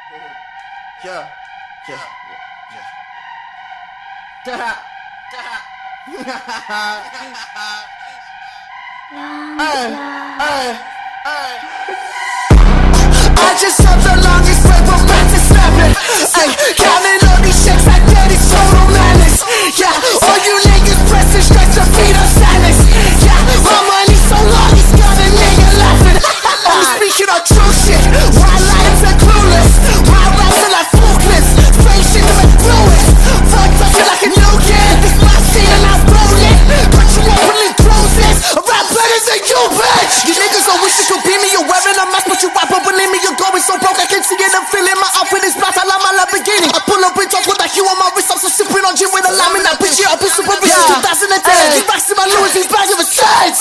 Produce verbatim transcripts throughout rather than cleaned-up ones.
Yeah, yeah, yeah, yeah. Hey, hey, hey. I just have the longest break from back to snapping. Ay, counting all these checks like that is total madness. Yeah, all you niggas pressing straight to feed us silence. Yeah, my money so long it's got a nigga laughing. I'm speaking of true shit. Why lions are clueless? Why raps are like foolishness? Fake shit to make fluid. Fucked up shit like a new kid. This my scene and I'm rolling. But you openly close this. I rap better than you, bitch. You niggas all wish you could be me. You're wearing a mask, but you rap, but believe me, you're going so broke. I can see it and feeling my outfit is black. I like my Lamborghini. I pull up in top with that hue on my wrist. I'm so sipping on gin with a lime in that bitch. Yeah, I've been super rich since two thousand ten. Keep racks in my Louis V bag ever since.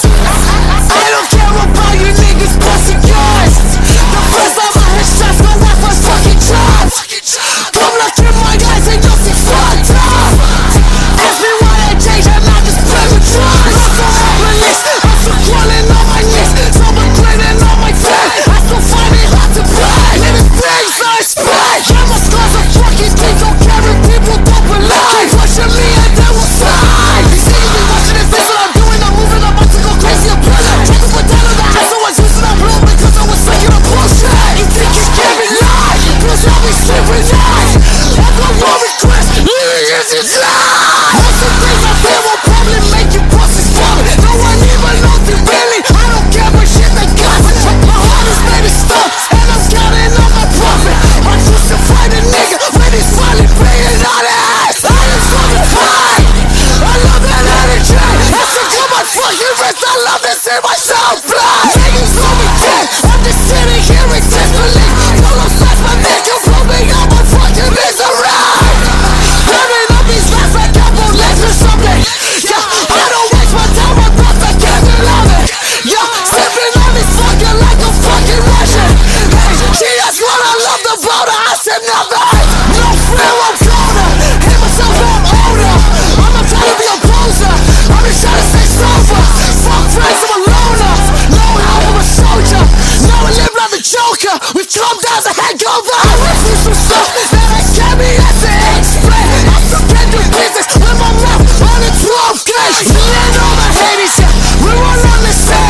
I don't care about you niggas busting yours. The first time I hit shots, my life was fucking dropped. Come look in my eyes and you'll see fucked up. Ask me why I changed, I'm not just playing drugs. I'm so helpless, I'm so crawling on my knees. So I'm grinning on my face. I still find it hard to play. Living things I expect. Yeah, my scars are fucking deep. Don't care if people don't believe. Keep pushing me and they will slide. You see me watching this, this what I'm doing. I'm moving, I'm about to go crazy. I'm pulling. Trying to put down on the ass. I was using that blow because I was sick of bullshit. You think you can't be lied? Cause I'll be sleeping night. Like a Roman Chris, it's his life. Most of the things I feel will probably make you pussies vomit. No one even knows you really. I don't care what shit they got. My heart is made of stone, and I'm counting on my profit. I crucified a nigga when he's finally paying on it. I am fucking high. I love that energy. I took on my fucking wrist. I love to see myself fly. Niggas on me dead. I'm just sitting here in disbelief. Yellow slash my neck. You blow me out my fucking misery. Burning up these lights like I'm on legs or something. Yeah, I don't waste my time on thoughts I can't love it. Yeah, sipping on this fucking like a fucking Russian. Hey, gee, that's what I love about her. I said nothing. No fear, I'm colder. Hit myself, I'm older. I'm not trying to be a poser. I'm just trying to stay sober. Fuck friends, I'm a loner. No help, I'm a soldier. Now I live like the Joker. We've come down as a hangover. I went through some stuff that I can't be as to explain. I still can't do business with my mouth on a twelve gauge. Me and all my haters, yeah, we're all on the same